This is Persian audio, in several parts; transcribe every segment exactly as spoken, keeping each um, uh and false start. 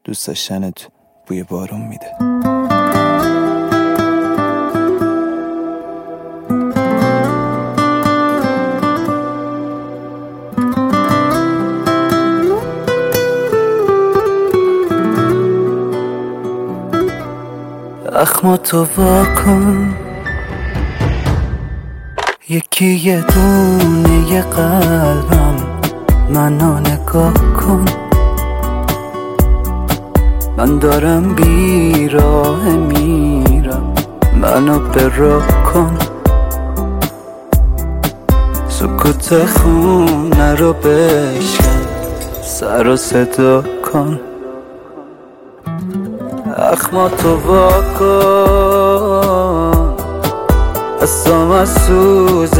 دوست داشتنت بوی بارون میده. اخماتو واکن، یکی یه دونه یه قلبم منو نگاه کن. من دارم بیراه میرم، منو براه کن. سکوت خونه رو بشکن، سر و صدا کن. اخماتو واکن، اصلا از سوز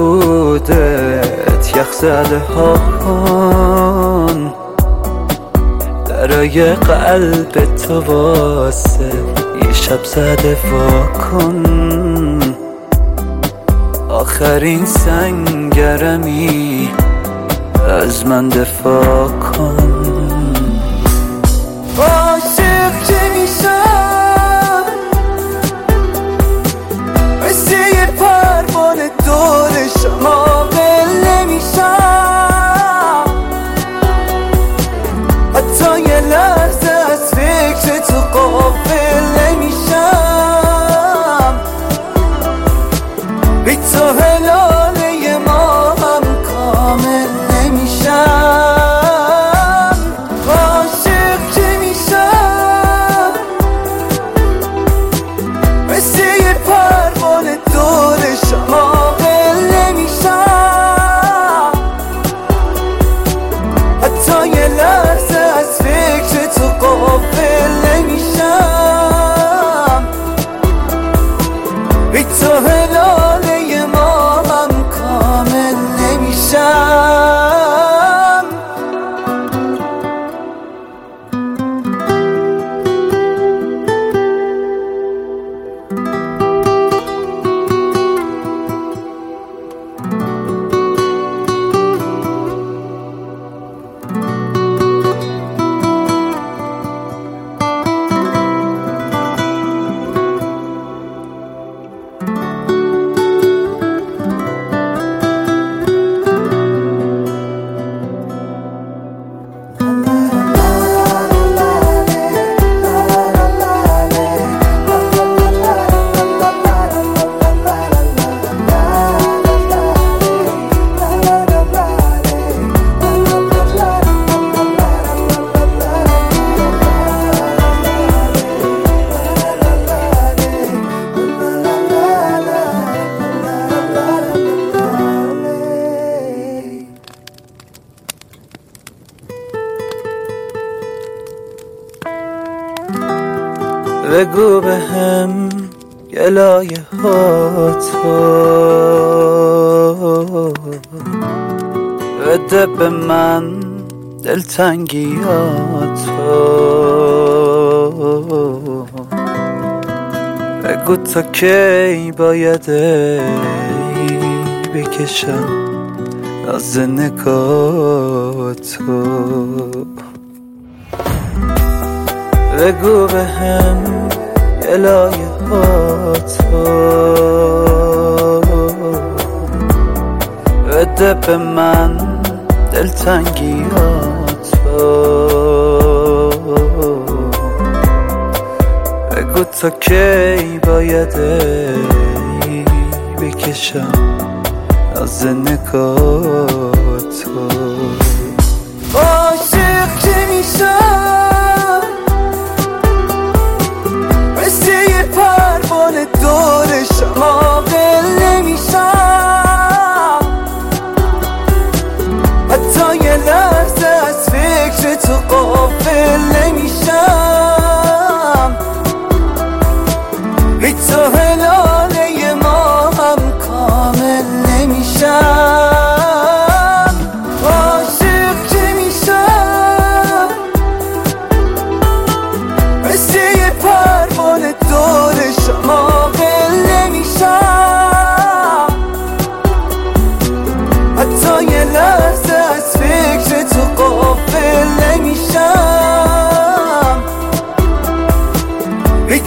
نبودت یخ زده ها کن. درای قلب تو واسه یه شب زده وا کن. آخرین سنگرمی از من دفاع کن. عاشق که میشم مثل یه پروانه دور شما ول نمیشم. حتی یه لحظه از فکر تو غافل نمیشم. بی تو هلاله ما هم کامل نمیشم. عاشق که میشم مثل یه پروانه دور شما ول نمیشم. حتی یه لحظه از فکر تو غافل نمیشم. بی تو هلاله ما هم کامل نمیشم. بگو به هم گلایه ها تو، بده به من دلتنگی ها تو. بگو تا کی باید بکشم از نگاه تو. بگو به هم گلایه ها تو، بده به من دلتنگی ها تو. بگو تا کی باید بکشم از نگاه تو. عاشق که میشم مثل یه پروانه دور شما ول نمیشم. حتی یه لحظه از فکر تو غافل نمیشم. بی تو هلاله ما هم کامل نمیشم.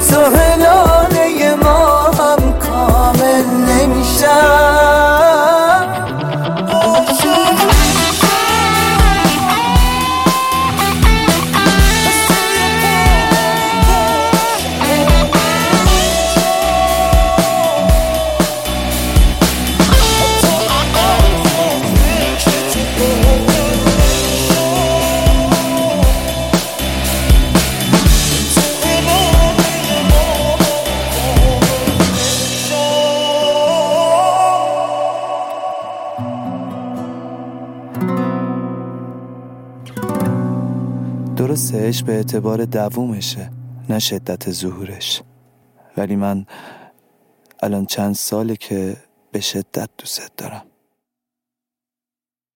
سهلانه ما هم کامل نمیشن. درسته عشق به اعتبار دوومشه نه شدت ظهورش، ولی من الان چند ساله که به شدت دوست دارم.